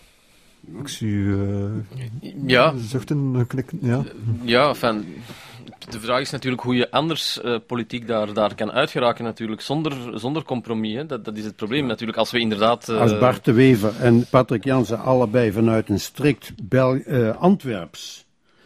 A: Ik zie u uh,
B: ja.
A: zuchten, knikken, ja.
B: Ja, enfin, de vraag is natuurlijk hoe je anders uh, politiek daar, daar kan uitgeraken natuurlijk, zonder, zonder compromis. Hè. Dat, dat is het probleem ja. natuurlijk, als we inderdaad... Uh...
C: Als Bart de Wever en Patrick Jansen allebei vanuit een strikt Bel- uh, Antwerps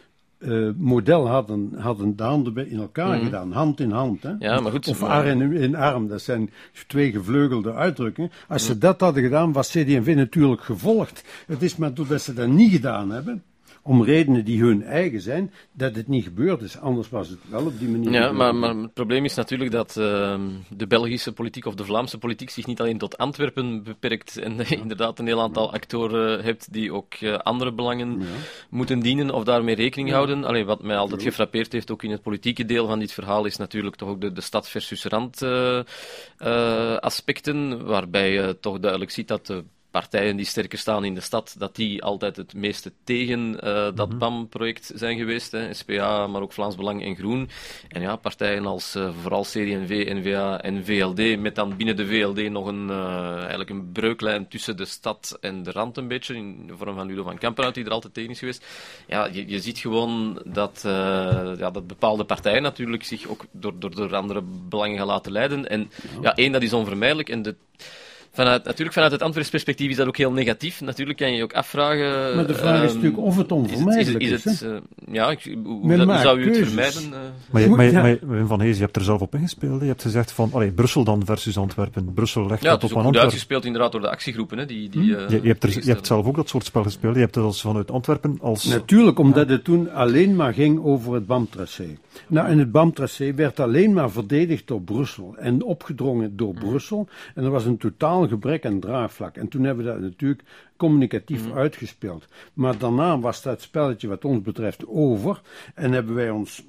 C: uh, model hadden, hadden de handen in elkaar mm-hmm. gedaan, hand in hand. Hè.
B: Ja, maar goed,
C: of
B: maar...
C: arm in, in arm, dat zijn twee gevleugelde uitdrukkingen. Als mm. ze dat hadden gedaan, was C D en V natuurlijk gevolgd. Het is maar doordat ze dat niet gedaan hebben, om redenen die hun eigen zijn, dat het niet gebeurd is. Anders was het wel op die manier.
B: Ja, maar, maar het probleem is natuurlijk dat uh, de Belgische politiek of de Vlaamse politiek zich niet alleen tot Antwerpen beperkt en ja. inderdaad een heel aantal actoren hebt die ook uh, andere belangen ja. moeten dienen of daarmee rekening ja. houden. Allee, wat mij altijd gefrappeerd heeft, ook in het politieke deel van dit verhaal, is natuurlijk toch ook de, de stad versus rand uh, uh, aspecten, waarbij je uh, toch duidelijk ziet dat de partijen die sterker staan in de stad, dat die altijd het meeste tegen uh, dat mm-hmm. B A M-project zijn geweest. Hè. S P A, maar ook Vlaams Belang en Groen. En ja, partijen als uh, vooral C D en V, N V A en V L D, met dan binnen de V L D nog een, uh, eigenlijk een breuklijn tussen de stad en de rand een beetje, in de vorm van Ludo van Kampenhout, die er altijd tegen is geweest. Ja, je, je ziet gewoon dat, uh, ja, dat bepaalde partijen natuurlijk zich ook door, door, door andere belangen gaan laten leiden. En ja, één, dat is onvermijdelijk. En de Vanuit, natuurlijk, vanuit het Antwerps perspectief is dat ook heel negatief. Natuurlijk kan je je ook afvragen...
C: Maar de vraag um, is natuurlijk of het onvermijdelijk is. Het, is,
B: is het, uh, ja, ik, hoe, hoe, hoe zou je het vermijden? Uh?
A: Maar, je, maar, je, maar Wim van Hees, je hebt er zelf op ingespeeld. Je hebt gezegd van, allee, Brussel dan versus Antwerpen. Brussel legt
B: ja,
A: dat op aan Antwerpen.
B: Ja, het is ook goed uitgespeeld inderdaad door de actiegroepen. Hè, die, die, uh,
A: je, je, hebt er, je hebt zelf ook dat soort spel gespeeld. Je hebt het als vanuit Antwerpen als...
C: Natuurlijk, omdat ja. het toen alleen maar ging over het B A M-tracé. Nou, en het B A M-tracé werd alleen maar verdedigd door Brussel en opgedrongen door mm. Brussel. En er was een totaal gebrek aan draagvlak. En toen hebben we dat natuurlijk communicatief mm. uitgespeeld. Maar daarna was dat spelletje wat ons betreft over. En hebben wij ons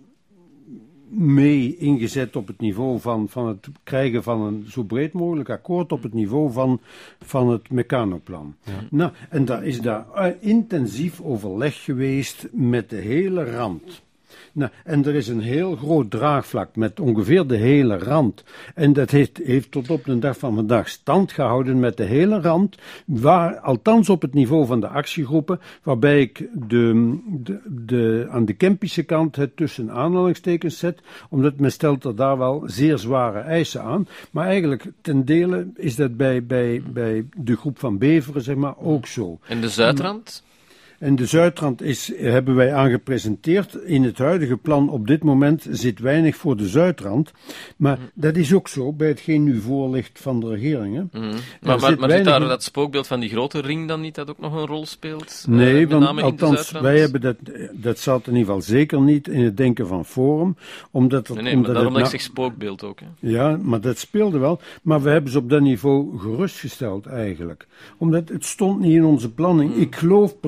C: mee ingezet op het niveau van, van het krijgen van een zo breed mogelijk akkoord op het niveau van, van het Mecanoplan. Ja. Nou, en daar is daar uh, intensief overleg geweest met de hele rand. Nou, en er is een heel groot draagvlak met ongeveer de hele rand. En dat heeft, heeft tot op de dag van vandaag stand gehouden met de hele rand, waar, althans op het niveau van de actiegroepen, waarbij ik de, de, de, aan de Kempische kant het tussen aanhalingstekens zet, omdat men stelt er daar wel zeer zware eisen aan. Maar eigenlijk ten dele is dat bij, bij, bij de groep van Beveren, zeg maar, ook zo.
B: En de Zuidrand?
C: En de Zuidrand is, hebben wij aangepresenteerd. In het huidige plan op dit moment zit weinig voor de Zuidrand. Maar mm. dat is ook zo bij hetgeen nu voor ligt van de regering. Hè.
B: Mm. Maar, maar, zit, maar zit daar dat spookbeeld van die grote ring dan niet dat ook nog een rol speelt?
C: Nee, uh, want althans, wij hebben dat, dat zat in ieder geval zeker niet in het denken van Forum. Omdat het,
B: nee, nee,
C: omdat
B: maar daarom
C: het
B: dat ik zeg spookbeeld ook. Hè.
C: Ja, maar dat speelde wel. Maar we hebben ze op dat niveau gerustgesteld eigenlijk. Omdat het stond niet in onze planning. Mm. Ik geloof persoonlijk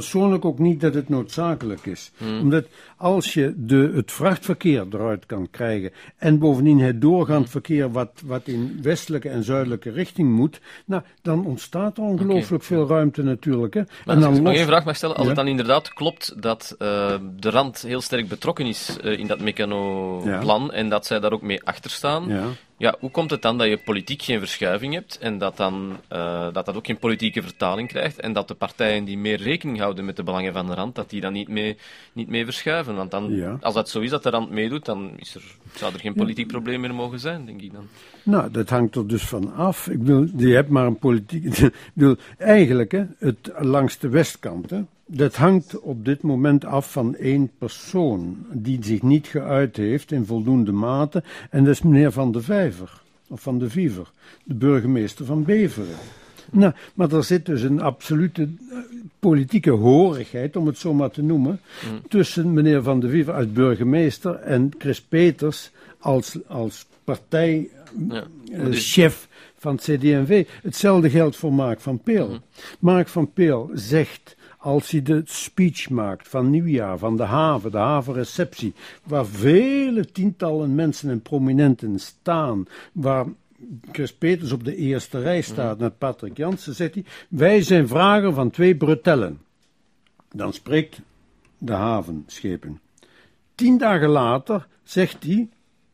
C: denk ook niet dat het noodzakelijk is. Hmm. Omdat als je de, het vrachtverkeer eruit kan krijgen en bovendien het doorgaand verkeer wat, wat in westelijke en zuidelijke richting moet, nou, dan ontstaat er ongelooflijk okay. veel ruimte natuurlijk. Hè.
B: Maar
C: en dan
B: als ik
C: los...
B: nog één vraag mag stellen, als
C: ja?
B: het dan inderdaad klopt dat uh, de rand heel sterk betrokken is uh, in dat Mecanoplan ja. en dat zij daar ook mee achter staan, ja. Ja, hoe komt het dan dat je politiek geen verschuiving hebt en dat, dan, uh, dat dat ook geen politieke vertaling krijgt en dat de partijen die meer rekening houden met de belangen van de rand, dat die dan niet mee, niet mee verschuiven? Want dan, ja. als dat zo is dat de rand meedoet, dan is er, zou er geen politiek ja. probleem meer mogen zijn, denk ik dan.
C: Nou, dat hangt er dus van af. Ik bedoel, je hebt maar een politiek... Ik bedoel, eigenlijk, hè, het, langs de westkant, hè, dat hangt op dit moment af van één persoon die zich niet geuit heeft in voldoende mate. En dat is meneer Van de Vijver, of Van de Viever, de burgemeester van Beveren. Nou, maar er zit dus een absolute uh, politieke horigheid, om het zo maar te noemen, mm. tussen meneer Van de Viever als burgemeester en Chris Peters als, als partijchef ja, uh, van het C D en V. Hetzelfde geldt voor Mark van Peel. Mm. Mark van Peel zegt, als hij de speech maakt van nieuwjaar, van de haven, de havenreceptie, waar vele tientallen mensen en prominenten staan, waar Chris Peters op de eerste rij staat, met Patrick Jansen, zegt hij, wij zijn vrager van twee bretellen. Dan spreekt de havenschepen. Tien dagen later zegt hij,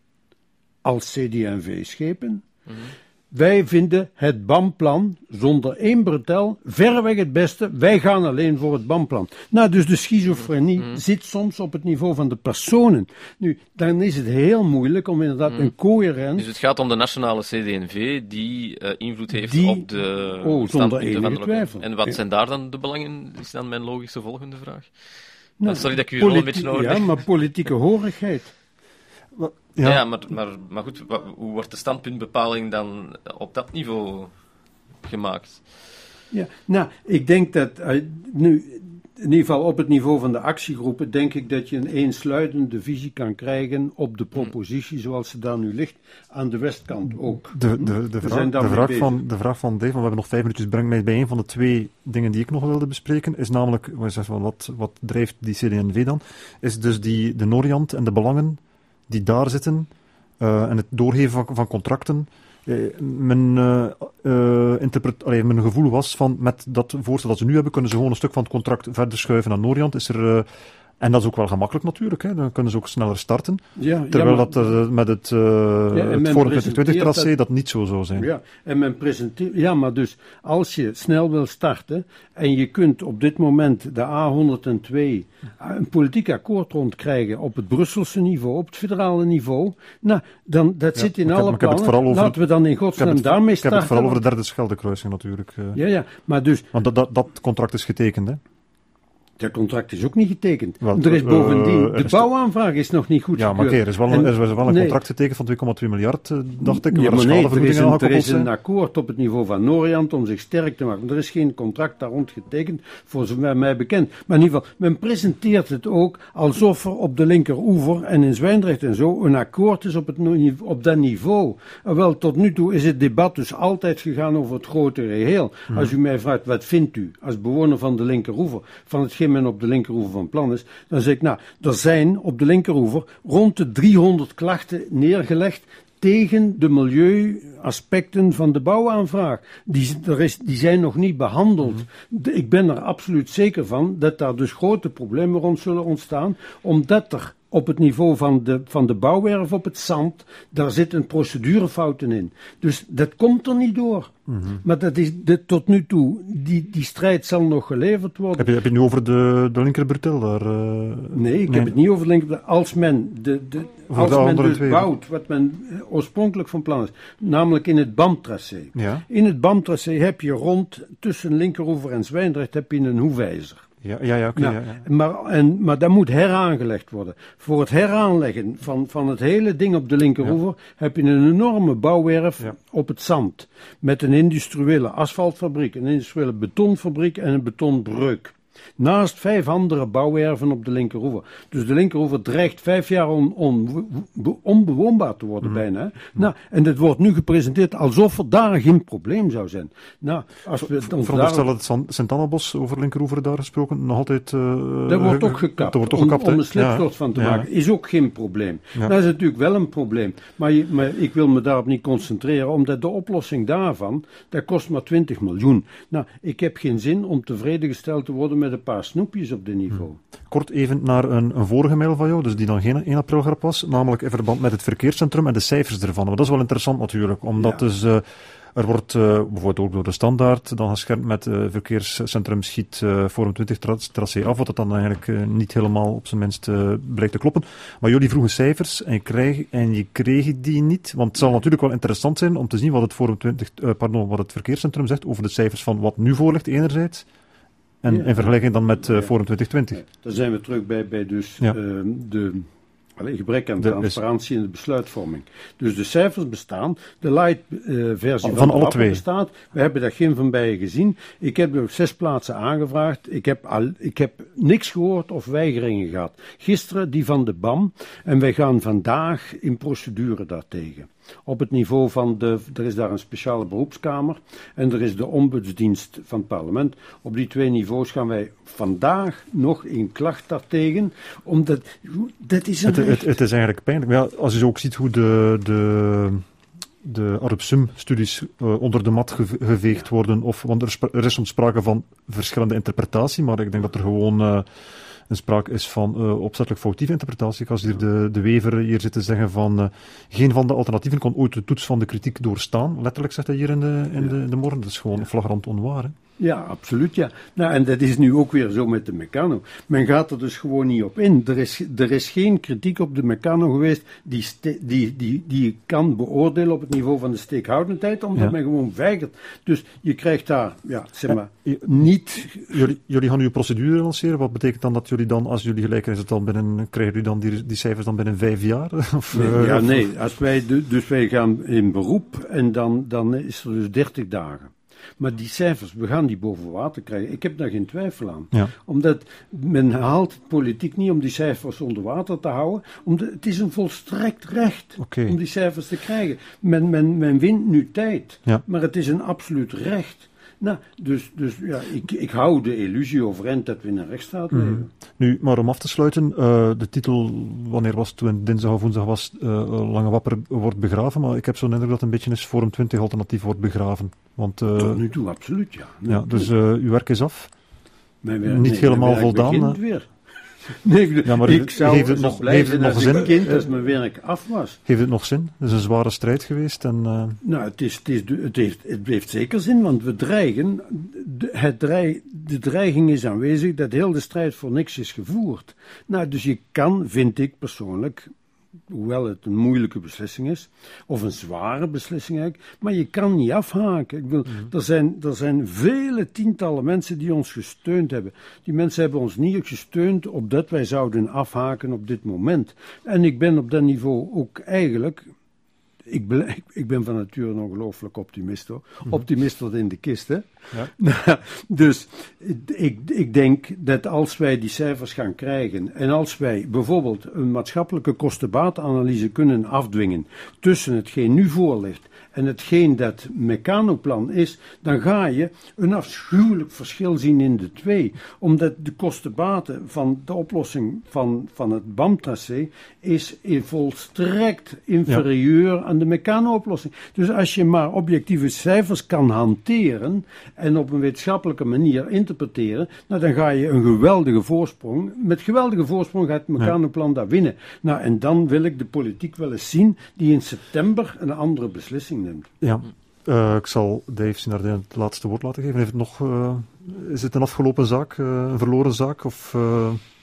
C: als C D en V-schepen, mm-hmm. wij vinden het B A M-plan zonder één bretel verreweg het beste. Wij gaan alleen voor het B A M-plan. Nou, dus de schizofrenie mm-hmm. zit soms op het niveau van de personen. Nu, dan is het heel moeilijk om inderdaad mm-hmm. een coherent...
B: Dus het gaat om de nationale C D en V die uh, invloed heeft
C: die,
B: op de
C: oh, standpunten van de
B: twijfel. En wat ja. zijn daar dan de belangen? Is dan mijn logische volgende vraag.
C: Nou,
B: sorry dat ik u
C: politi-
B: wel een beetje nodig.
C: Ja, maar politieke horigheid.
B: Ja, ja maar, maar, maar goed, wat, hoe wordt de standpuntbepaling dan op dat niveau gemaakt?
C: Ja, nou, ik denk dat uh, nu, in ieder geval op het niveau van de actiegroepen, denk ik dat je een eensluidende visie kan krijgen op de propositie zoals ze daar nu ligt, aan de westkant ook.
A: De, de, de, vraag, de, vraag, van, de vraag van Dave, we hebben nog vijf minuutjes, brengt mij bij een van de twee dingen die ik nog wilde bespreken, is namelijk, wat, wat drijft die C D en V dan, is dus die, de Noriant en de belangen die daar zitten, uh, en het doorgeven van, van contracten. Uh, mijn, uh, uh, interpret- allee, mijn gevoel was van, met dat voorstel dat ze nu hebben, kunnen ze gewoon een stuk van het contract verder schuiven naar Noriant. Is er, uh, en dat is ook wel gemakkelijk natuurlijk, hè. Dan kunnen ze ook sneller starten. Ja, terwijl ja, maar, dat uh, met het, uh, ja, het vorige twintig twintig tracé dat, dat niet zo zou zijn.
C: Ja, en men presenteert, ja, maar dus als je snel wil starten en je kunt op dit moment de A honderdtwee een politiek akkoord rondkrijgen op het Brusselse niveau, op het federale niveau, nou, dan, dat ja, zit in alle heb, plannen. Over, Laten we dan in godsnaam het, daarmee starten.
A: Ik heb het vooral over de derde Scheldekruising natuurlijk. Uh.
C: Ja, ja, maar dus...
A: Want dat, dat, dat contract is getekend, hè?
C: Dat contract is ook niet getekend. Want, er is bovendien, uh, de is bouwaanvraag is nog niet goed
A: ja, maar er is wel een, er is wel een nee. contract getekend van twee komma twee miljard, uh, dacht ik.
C: Ja, maar nee, er is, een, er is een akkoord op het niveau van Noriant om zich sterk te maken. Er is geen contract daar rond getekend, voor zover mij bekend. Maar in ieder geval, men presenteert het ook alsof er op de linkeroever en in Zwijndrecht en zo een akkoord is op, het, op dat niveau. En wel, tot nu toe is het debat dus altijd gegaan over het grote geheel. Hmm. Als u mij vraagt, wat vindt u als bewoner van de linkeroever van hetgeen men op de linkeroever van plan is, dan zeg ik, nou, er zijn op de linkeroever rond de driehonderd klachten neergelegd tegen de milieuaspecten van de bouwaanvraag. Die, er is, die zijn nog niet behandeld. Mm-hmm. De, ik ben er absoluut zeker van dat daar dus grote problemen rond zullen ontstaan, omdat er op het niveau van de, van de bouwwerf op het zand, daar zitten procedurefouten in. Dus dat komt er niet door. Mm-hmm. Maar dat is de, tot nu toe, die, die strijd zal nog geleverd worden.
A: Heb je, heb je nu over de, de linkerbretel daar? Uh...
C: Nee, ik nee. heb het niet over de linkerbretel. Als men, de, de, als de men dus twee. bouwt wat men oorspronkelijk van plan is, namelijk in het B A M-tracé. Ja. In het B A M-tracé heb je rond, tussen Linkeroever en Zwijndrecht, heb je een hoewijzer.
A: Ja, ja, ja, okay,
C: nou,
A: ja, ja.
C: Maar, en, maar dat moet heraangelegd worden. Voor het heraanleggen van, van het hele ding op de linkeroever ja. heb je een enorme bouwwerf ja. op het zand. Met een industriële asfaltfabriek, een industriële betonfabriek en een betonbreuk. Naast vijf andere bouwwerven op de linkeroever. Dus de linkeroever dreigt vijf jaar on, on, onbewoonbaar te worden, mm. bijna. Mm. Nou, en het wordt nu gepresenteerd alsof er daar geen probleem zou zijn. Nou, als we
A: dan veronderstellen dat het Sint-Annabos over linkeroever daar gesproken nog altijd... Uh,
C: dat wordt ook gekapt.
A: Dat wordt ook gekapt
C: om, om een slipstort ja. van te ja. maken. Is ook geen probleem. Ja. Dat is natuurlijk wel een probleem. Maar, je, maar ik wil me daarop niet concentreren, omdat de oplossing daarvan, dat kost maar twintig miljoen. Nou, ik heb geen zin om tevreden gesteld te worden met een paar snoepjes op dit niveau.
A: Kort even naar een, een vorige mail van jou, dus die dan geen één april grap was, namelijk in verband met het verkeerscentrum en de cijfers ervan. Maar dat is wel interessant natuurlijk, omdat ja. dus... Uh, Er wordt uh, bijvoorbeeld ook door de Standaard dan geschermd met uh, verkeerscentrum Schiet uh, Forum twintig tracé af, wat dat dan eigenlijk uh, niet helemaal op zijn minst uh, blijkt te kloppen. Maar jullie vroegen cijfers en je, krijg, en je kreeg die niet, want het zal natuurlijk wel interessant zijn om te zien wat het, Forum twintig, uh, pardon, wat het verkeerscentrum zegt over de cijfers van wat nu voor ligt enerzijds. En ja. in vergelijking dan met uh, ja. Forum twintig twintig. Ja.
C: Dan zijn we terug bij, bij dus ja. uh, de... Allee, gebrek aan transparantie in de besluitvorming. Dus de cijfers bestaan, de light uh, versie
A: van,
C: van,
A: van alle twee
C: bestaat. We hebben daar geen van beiden gezien. Ik heb er zes plaatsen aangevraagd. Ik heb, al, ik heb niks gehoord of weigeringen gehad. Gisteren die van de B A M. En wij gaan vandaag in procedure daartegen. Op het niveau van de, er is daar een speciale beroepskamer en er is de ombudsdienst van het parlement. Op die twee niveaus gaan wij vandaag nog een klacht daartegen, omdat, dat is een
A: het, het, het is eigenlijk pijnlijk. Maar ja, als je ook ziet hoe de, de, de Arupsum-studies uh, onder de mat ge, geveegd worden, of, want er, er is soms sprake van verschillende interpretatie, maar ik denk dat er gewoon... Uh, een sprake is van uh, opzettelijk foutieve interpretatie. Als hier de, de Wever hier zit te zeggen van uh, geen van de alternatieven kon ooit de toets van de kritiek doorstaan. Letterlijk zegt hij hier in de, in ja. de, de morgen. Dat is gewoon ja. flagrant onwaar. Hè?
C: Ja, absoluut, ja. Nou, en dat is nu ook weer zo met de Meccano. Men gaat er dus gewoon niet op in. Er is, er is geen kritiek op de Meccano geweest die, ste- die, die, die je kan beoordelen op het niveau van de steekhoudendheid, omdat ja. men gewoon weigert. Dus je krijgt daar, ja, zeg maar, ja, niet...
A: Jullie, jullie gaan nu een procedure lanceren. Wat betekent dan dat jullie dan, als jullie gelijk is het dan binnen, krijgen jullie dan die, die cijfers dan binnen vijf jaar? Of,
C: nee,
A: uh,
C: ja,
A: of,
C: nee. Als wij, dus wij gaan in beroep en dan, dan is er dus dertig dagen. Maar die cijfers, we gaan die boven water krijgen. Ik heb daar geen twijfel aan. Ja. Omdat men haalt het politiek niet om die cijfers onder water te houden. Omdat, het is een volstrekt recht okay. om die cijfers te krijgen. Men, men, men wint nu tijd, ja. maar het is een absoluut recht. Nou, dus, dus ja, ik, ik hou de illusie overeind dat we in een rechtsstaat leven. Mm.
A: Nu, maar om af te sluiten, uh, de titel, wanneer was het toen, dinsdag of woensdag was, uh, Lange Wapper wordt begraven, maar ik heb zo'n indruk dat een beetje is Forum twintig alternatief wordt begraven. Want, uh,
C: tot nu toe, absoluut, ja. Nu
A: ja dus uh, uw werk is af.
C: Mijn werk,
A: Niet
C: nee,
A: helemaal
C: mijn werk
A: voldaan.
C: Weer. Nee,
A: ja, maar
C: ik zou
A: heeft het nog,
C: blij
A: heeft het nog
C: als
A: zin?
C: ik kind als mijn werk af was.
A: Heeft het nog zin? Het is een zware strijd geweest. En, uh...
C: Nou, het, is, het, is, het, heeft, het heeft zeker zin, want we dreigen, de, het dreig, de dreiging is aanwezig dat heel de strijd voor niks is gevoerd. Nou, dus je kan, vind ik persoonlijk, hoewel het een moeilijke beslissing is, of een zware beslissing eigenlijk, maar je kan niet afhaken. Ik bedoel, mm-hmm. er, zijn, er zijn vele tientallen mensen die ons gesteund hebben. Die mensen hebben ons niet gesteund opdat wij zouden afhaken op dit moment. En ik ben op dat niveau ook eigenlijk... Ik ben, ik, ik ben van nature een ongelooflijk optimist hoor. Mm-hmm. Optimist tot in de kist, hè. Ja. Dus ik, ik denk dat als wij die cijfers gaan krijgen en als wij bijvoorbeeld een maatschappelijke kosten-baat-analyse kunnen afdwingen tussen hetgeen nu voor ligt en hetgeen dat Meccano-plan is, dan ga je een afschuwelijk verschil zien in de twee. Omdat de kosten-baten van de oplossing van, van het B A M-tracé is volstrekt inferieur ja. aan de Meccano-oplossing. Dus als je maar objectieve cijfers kan hanteren en op een wetenschappelijke manier interpreteren, nou, dan ga je een geweldige voorsprong. Met geweldige voorsprong gaat het Meccano-plan daar winnen. Nou, en dan wil ik de politiek wel eens zien die in september een andere beslissing neemt.
A: Ja, uh, ik zal Dave Sinardijn het laatste woord laten geven. Heeft het nog, uh, is het een afgelopen zaak, uh, een verloren zaak? Of, uh...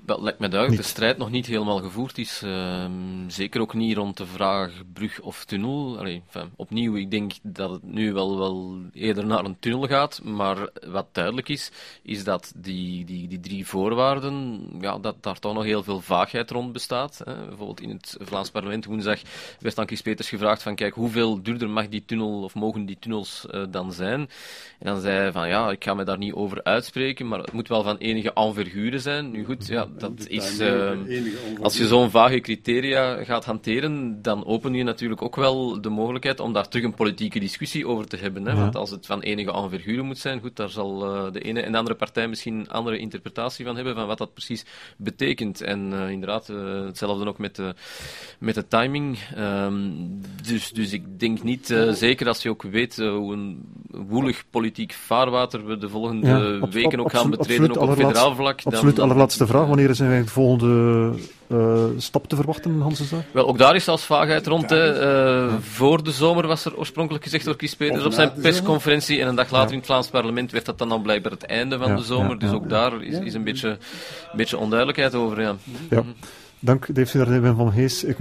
B: Dat lijkt me duidelijk
A: Niet.
B: de strijd nog niet helemaal gevoerd is. Uh, zeker ook niet rond de vraag brug of tunnel. Allee, enfin, opnieuw, ik denk dat het nu wel, wel eerder naar een tunnel gaat. Maar wat duidelijk is, is dat die, die, die drie voorwaarden, ja, dat daar toch nog heel veel vaagheid rond bestaat. Hè. Bijvoorbeeld in het Vlaams parlement woensdag werd aan Chris Peters gevraagd van kijk, hoeveel duurder mag die tunnel of mogen die tunnels uh, dan zijn? En dan zei hij van ja, ik ga me daar niet over uitspreken, maar het moet wel van enige envergure zijn. Nu goed, ja, dat is, uh, als je zo'n vage criteria gaat hanteren, dan open je natuurlijk ook wel de mogelijkheid om daar terug een politieke discussie over te hebben. Hè? Ja. Want als het van enige envergure moet zijn, goed, daar zal uh, de ene en de andere partij misschien een andere interpretatie van hebben, van wat dat precies betekent. En uh, inderdaad, uh, hetzelfde ook met de, met de timing. Um, dus, dus ik denk niet, uh, zeker als je ook weet uh, hoe een woelig politiek vaarwater we de volgende ja, op, weken ook op, gaan betreden, ook op federaal vlak.
A: Absoluut, de allerlaatste vraag. Wanneer zijn wij de volgende uh, stap te verwachten, Hans?
B: Wel, ook daar is zelfs vaagheid rond. Hè. Uh, ja. Voor de zomer was er oorspronkelijk gezegd door Chris Peters op zijn persconferentie en een dag later ja. in het Vlaams parlement werd dat dan, dan blijkbaar het einde van ja, de zomer. Ja, dus ja, ook ja. daar is, is een beetje, beetje onduidelijkheid over. Ja.
A: Ja. Dank, Dave Wim van Hees. Ik